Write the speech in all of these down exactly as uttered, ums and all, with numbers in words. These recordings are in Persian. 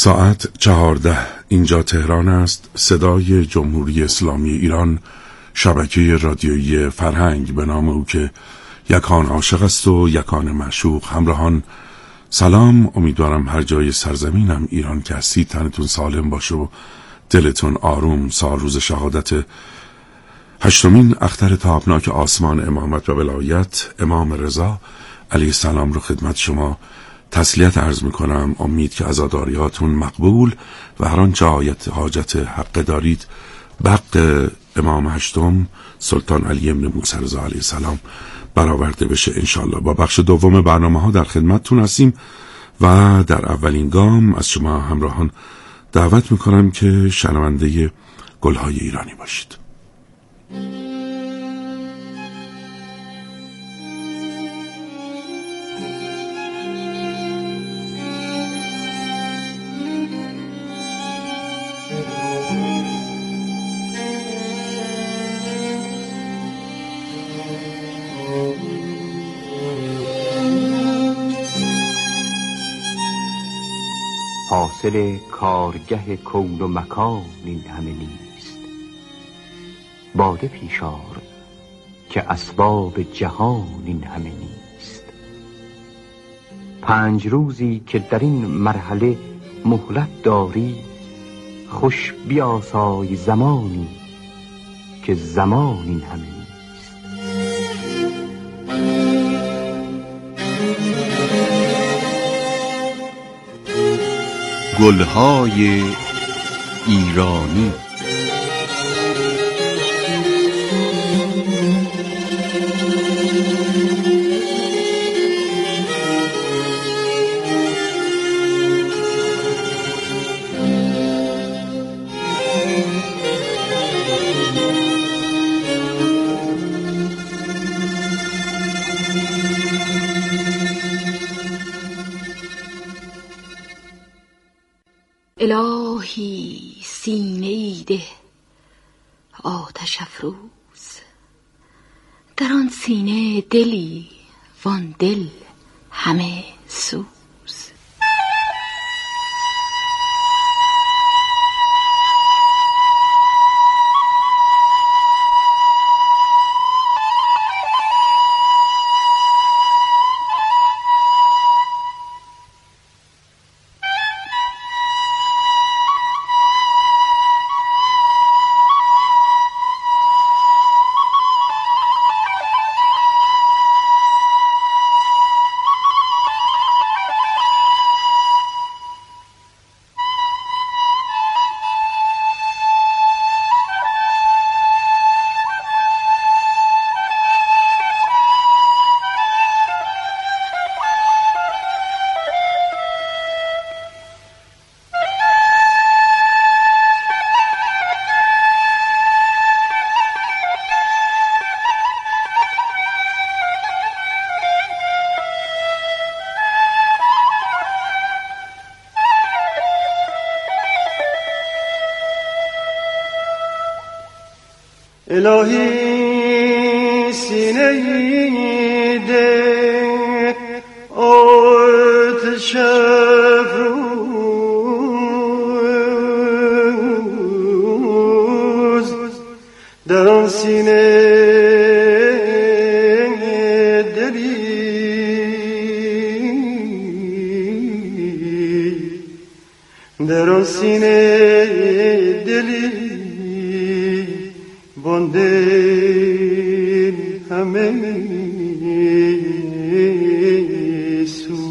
ساعت چهارده، اینجا تهران است. صدای جمهوری اسلامی ایران، شبکه رادیویی فرهنگ به نام او که یکان عاشق است و یکان معشوق. همراهان سلام، امیدوارم هر جای سرزمینم ایران که هستید تنتون سالم باشه و دلتون آروم. سال روز شهادت هشتمین اختر تابناک آسمان امامت و ولایت امام رضا علیه السلام رو خدمت شما تسلیت عرض میکنم. امید که عزاداریاتون مقبول و هر آنچه حاجت حاجت حق دارید بق امام هشتم سلطان علی ابن موسی رضا علیه السلام برآورده بشه انشالله. با بخش دوم برنامه ها در خدمتتون هستیم و در اولین گام از شما همراهان دعوت میکنم که شنونده گلهای ایرانی باشید. حاصل کارگه کون و مکان این همه نیست. باده پیشار که اسباب جهان این همه نیست. پنج روزی که در این مرحله مهلت داری، خوش بیاسای زمانی که زمان این همه نیست. گلهای ایرانی. الهی سینه ای ده آتش افروز، در آن سینه دلی وان دل همه سوز. الهی سینه ده آتش افروز، در آن سینه دلی در آن سینه دلی بانده همه سو.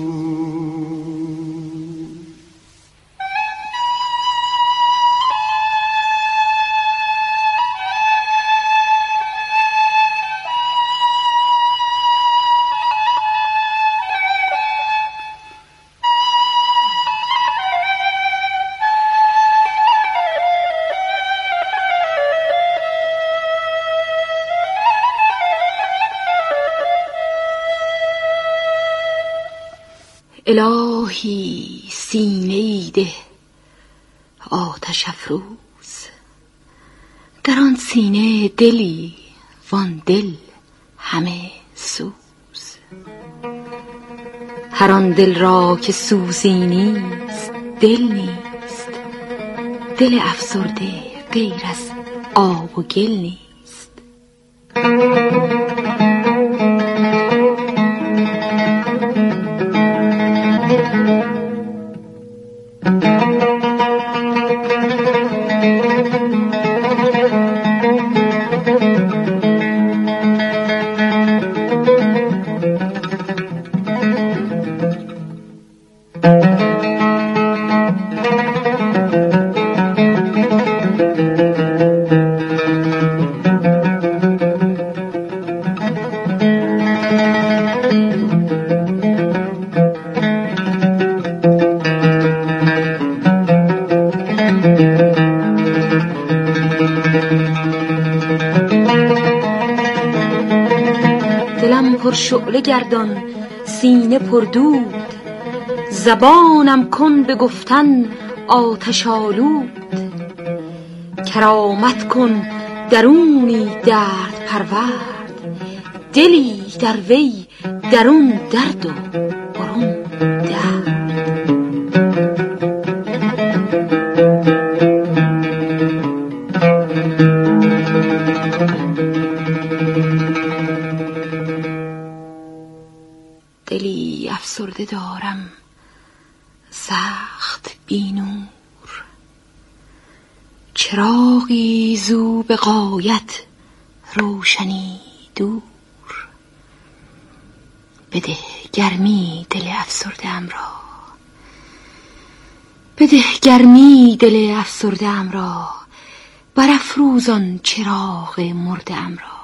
الهی سینه ای ده آتش افروز، در آن سینه دلی وان دل همه سوز. هر آن دل را که سوزی نیست دل نیست، دل افسرده غیر از آب و گل نیست. دلم پر شعله گردان، سینه پر دود، زبانم کن به گفتن آتش آلود. کرامت کن درونی درد پرورد، دلی در وی درون درد و برون درد. دلی افسرده دارم سخت بی نور، چراغی زو به غایت روشنی دور. بده گرمی دل افسرده ام را، بده گرمی دل افسرده ام را، برافروزان چراغ مرده ام را.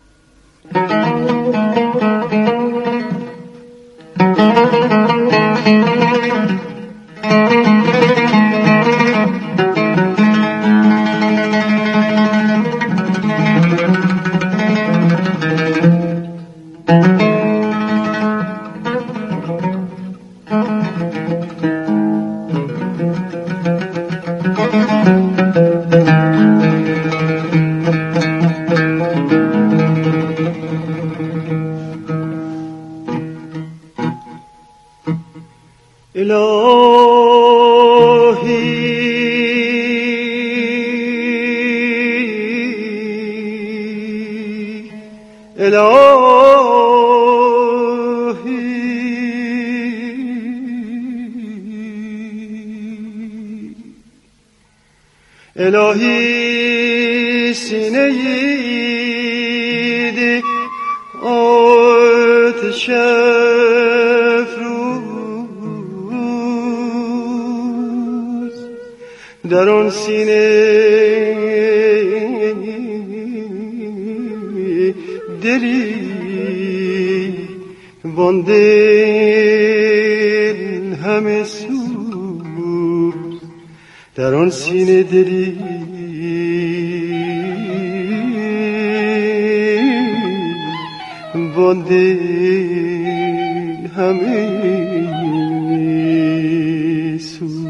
الهی سینه‌ای آتش افروز، در آن سینه دلی وان دل همه سوز، در آن سینه دلی وان دل همه سوز.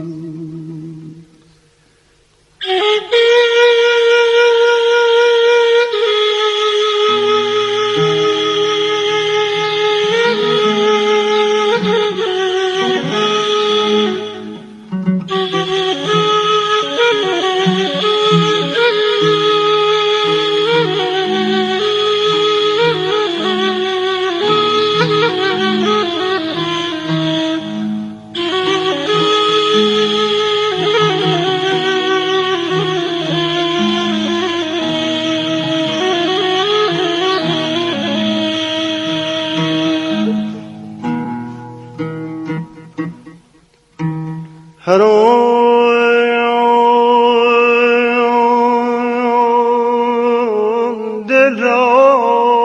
هر آن دل را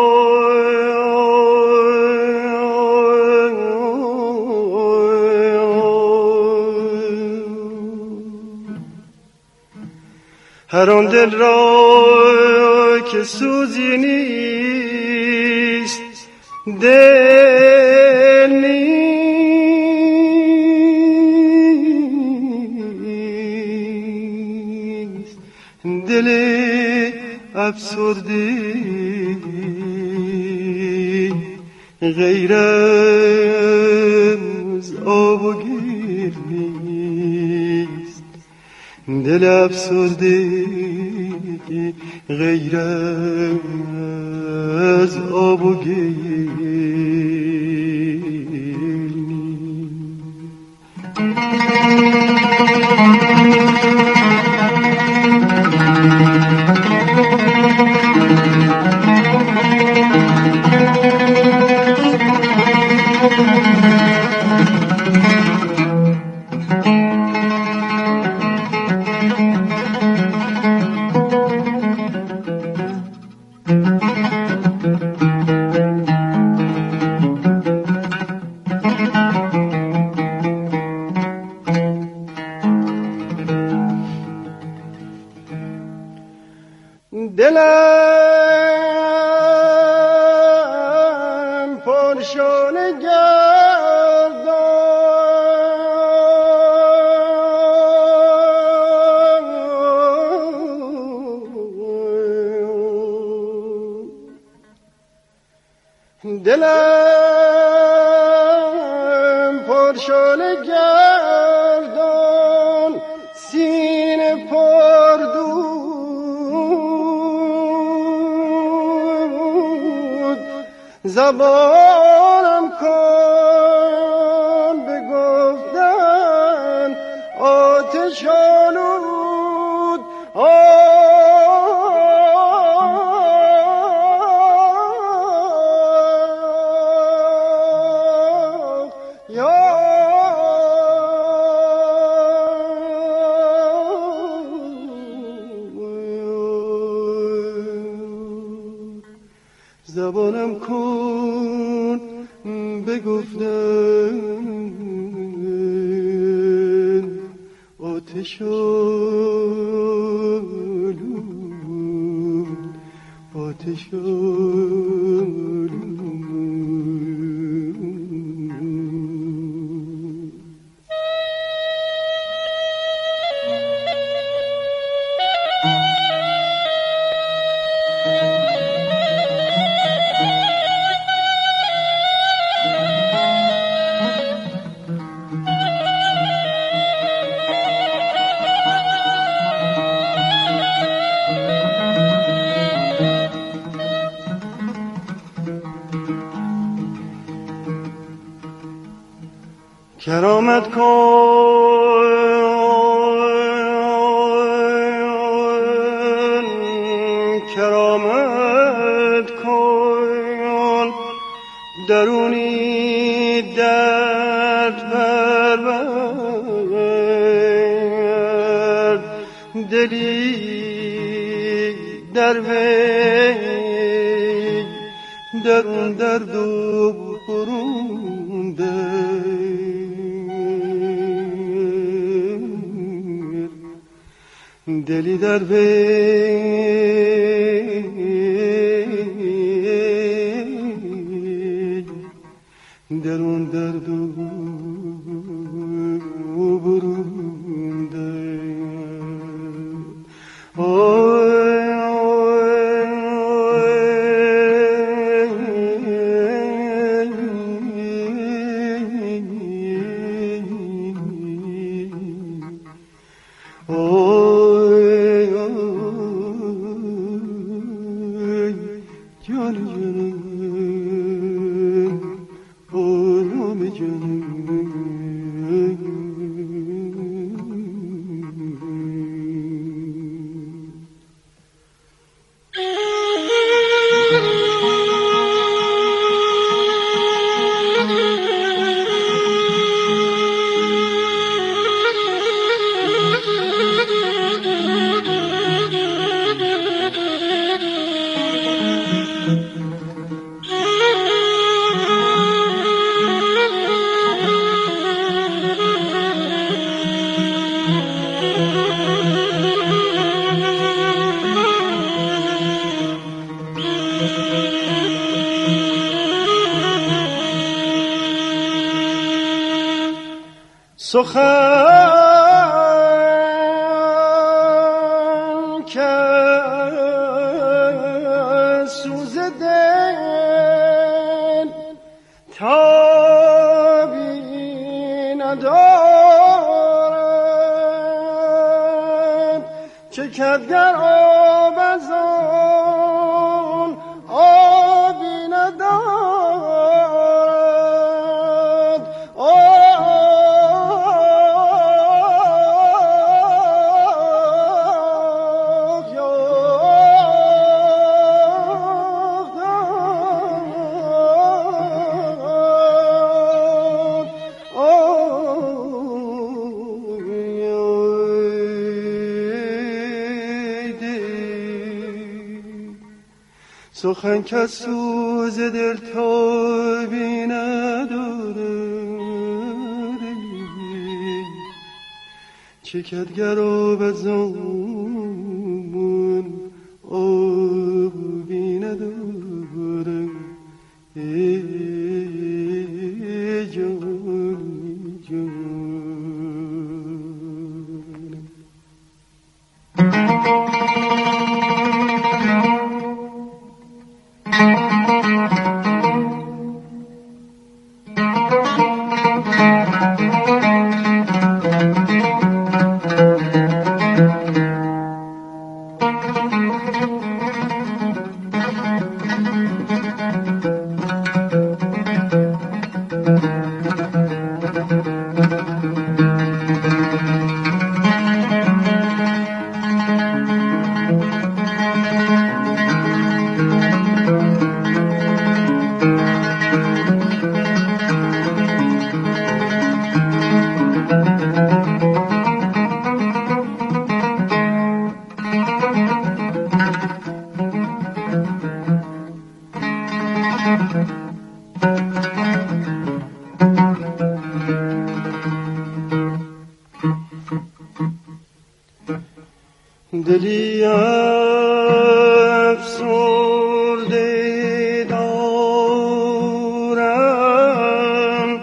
هر آن دل را که سوزی نیست، دل نیست، دل افسرده غیر از آب و گل نیست، دل افسرده غیر از آب و گل دلم پرشانه گردان دلم پرشانه گردان سینه پر دود زبانم کن به گفتن آتش آلود زبانم کن بگفتن آتش آلود آتش آلود کرامت کن کرامت کن درونی درد پرورد دلی در وی درون درد و برونده دلی در وی درون درد و برونده سخن که سوز دل تابی ندارد چکد گر آب از آن آبی ندارد. سخن که سوز دل تابی ندارد، چکد گر آب از آن آبی ندارد. ای جان جان دلی افسرده دارم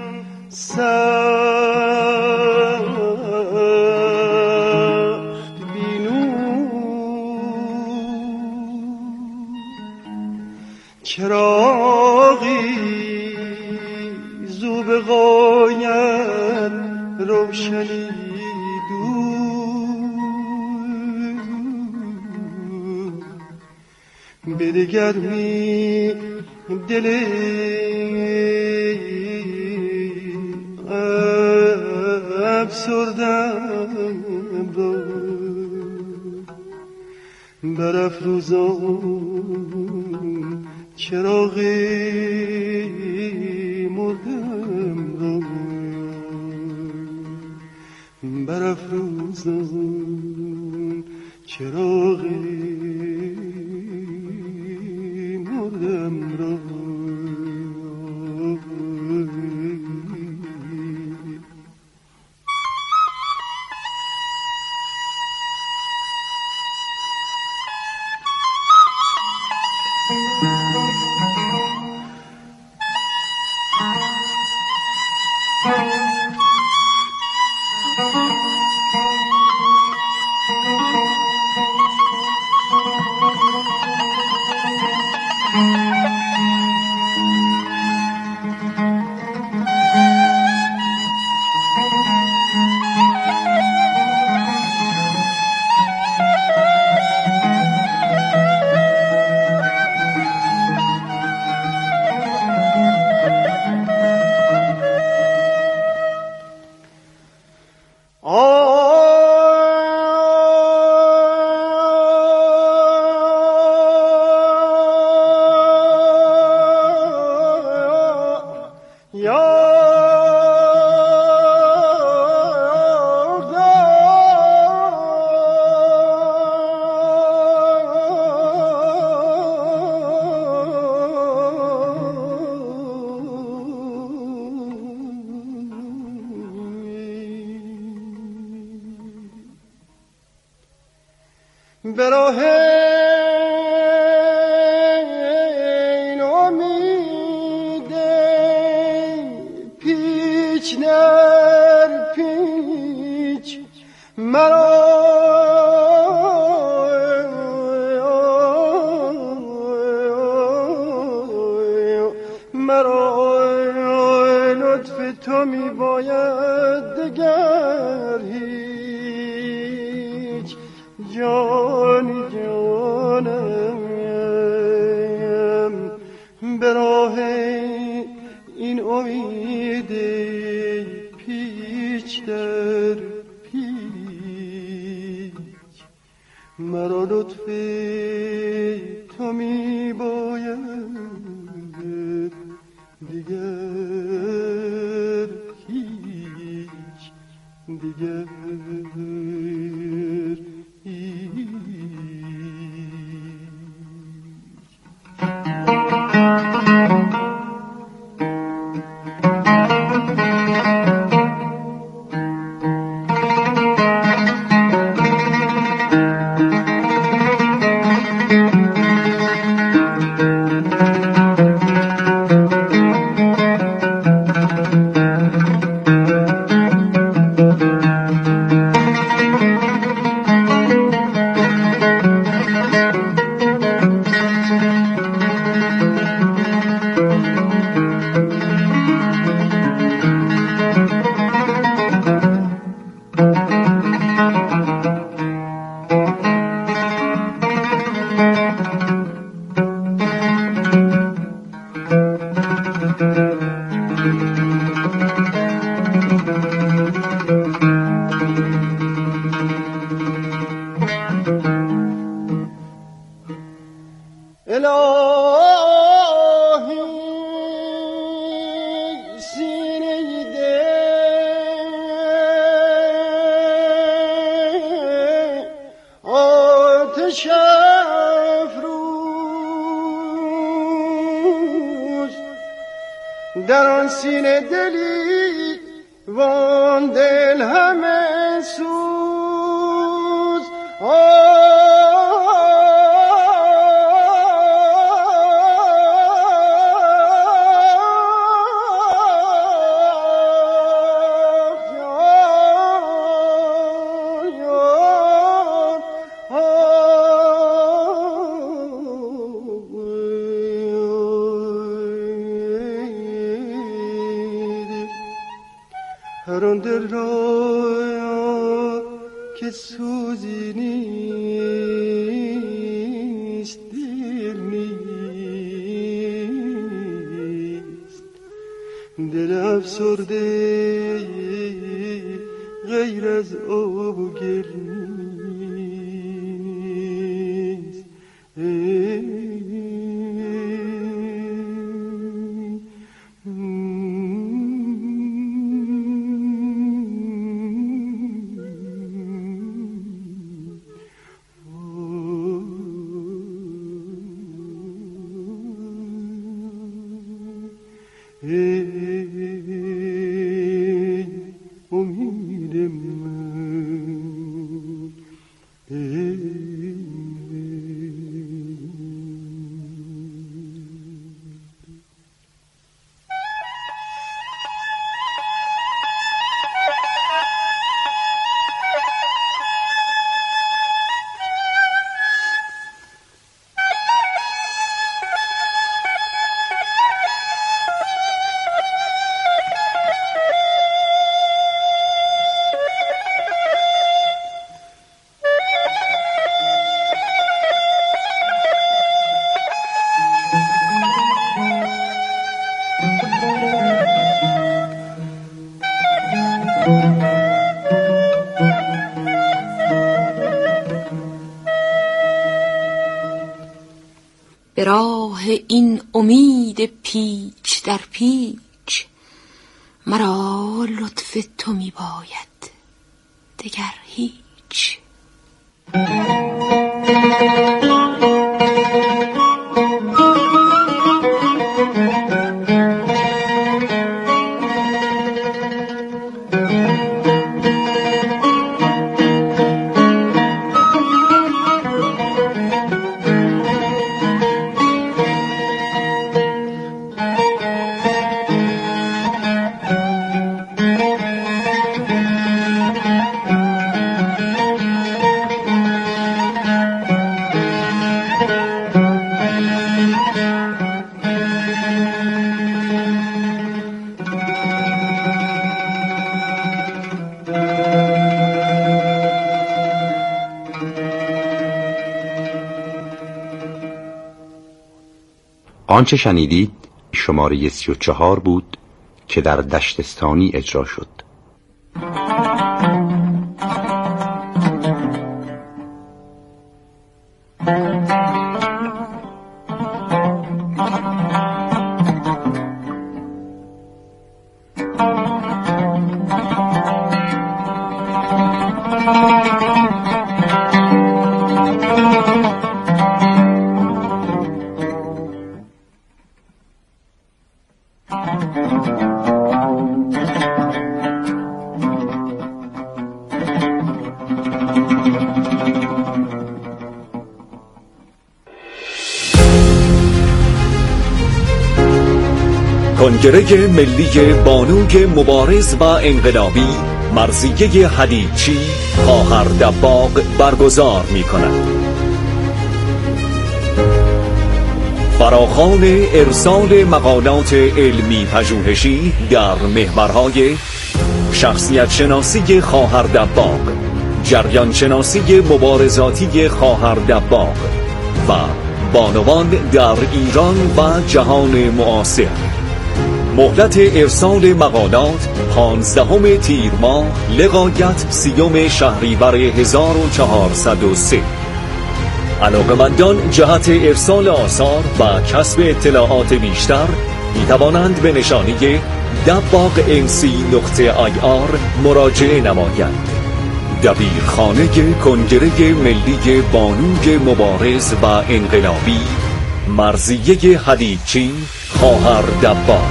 سخت بینور، چراغی زو به غایت روشنی بده گرمی دل افسردم را برافروزان چراغ مردم را برافروزان چراغ مردم را. به راه این امید پیچ در پیچ مرا مرا لطف تو می باید دگر هیچ جان جانم به راه این امید پیچ در پیچ مرا لطف تو می باید دیگر هیچ دیگر در آن سینه دلی وان دل همه سوز هر آن دل را که سوزی نیست دل نیست دل افسرده غیر از آب و گل نیست به راه این امید پیچ در پیچ مرا لطف تو می باید دگر هیچ. آنچه شنیدید شماره سی و چهار بود که در دشتستانی اجرا شد. کنگره ملی بانوی مبارز و انقلابی مرضیه حدیدچی خواهر دباغ برگزار می کند. فراخوان ارسال مقالات علمی پژوهشی در محورهای شخصیت شناسی خواهر دباغ، جریان شناسی مبارزاتی خواهر دباغ و بانوان در ایران و جهان معاصر. مهلت ارسال مقالات پانزدهم تیر ماه لغایت سیوم شهریور هزار و چهارصد و سه. علاقه‌مندان جهت ارسال آثار و کسب اطلاعات بیشتر می توانند به نشانی دباغ ام سی نقطه آی آر مراجعه نمایند. دبیرخانه کنگره ملی بانوی مبارز و انقلابی مرضیه حدیدچی خواهر دباغ.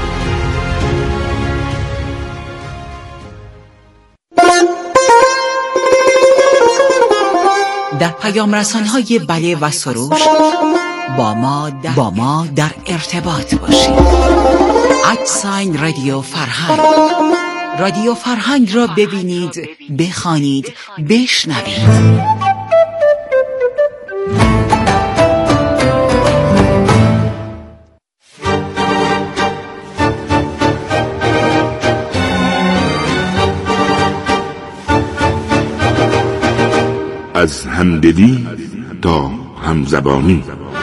در پیام رسان‌های بله و سروش با ما در, با ما در ارتباط باشید. ادساین رادیو فرهنگ. رادیو فرهنگ را ببینید، بخوانید، بشنوید. از همدلی تا همزبانی.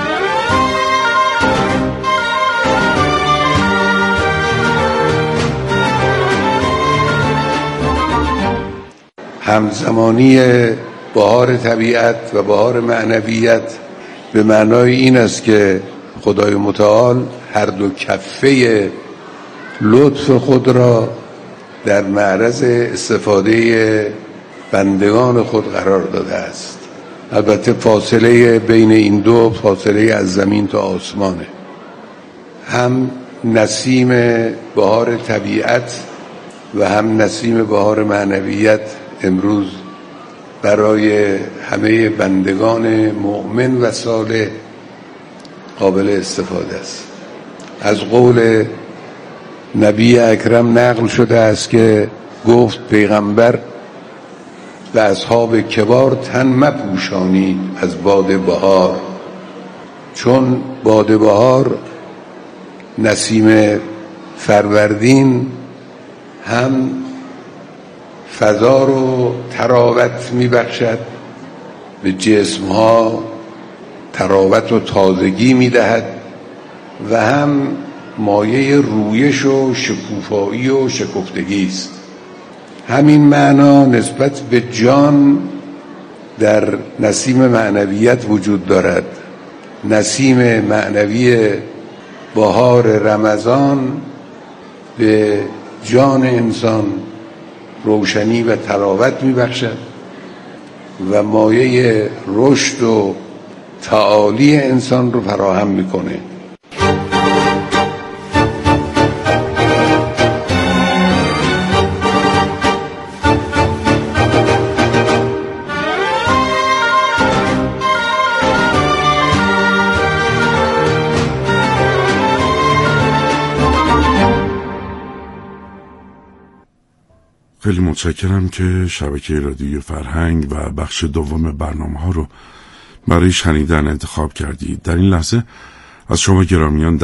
همزمانی بهار طبیعت و بهار معنویت به معنای این است که خدای متعال هر دو کفه لطف خود را در معرض استفاده بندگان خود قرار داده است. البته فاصله بین این دو فاصله از زمین تا آسمانه. هم نسیم بهار طبیعت و هم نسیم بهار معنویت امروز برای همه بندگان مؤمن و صالح قابل استفاده است. از قول نبی اکرم نقل شده است که گفت پیغمبر و اصحاب کبار تن مپوشانید از باد بهار، چون باد بهار نسیم فروردین هم فضا رو تراوت میبخشد، به جسمها تراوت و تازگی میدهد و هم مایه رویش و شکوفایی و شکفتگی است. همین معنا نسبت به جان در نسیم معنویت وجود دارد. نسیم معنوی بهار رمضان به جان انسان روشنی و تراوت میبخشد و مایه رشد و تعالی انسان رو فراهم میکنه. خیلی متشکرم که شبکه رادیو فرهنگ و بخش دوم برنامه ها رو برای شنیدن انتخاب کردید. در این لحظه از شما گرامیان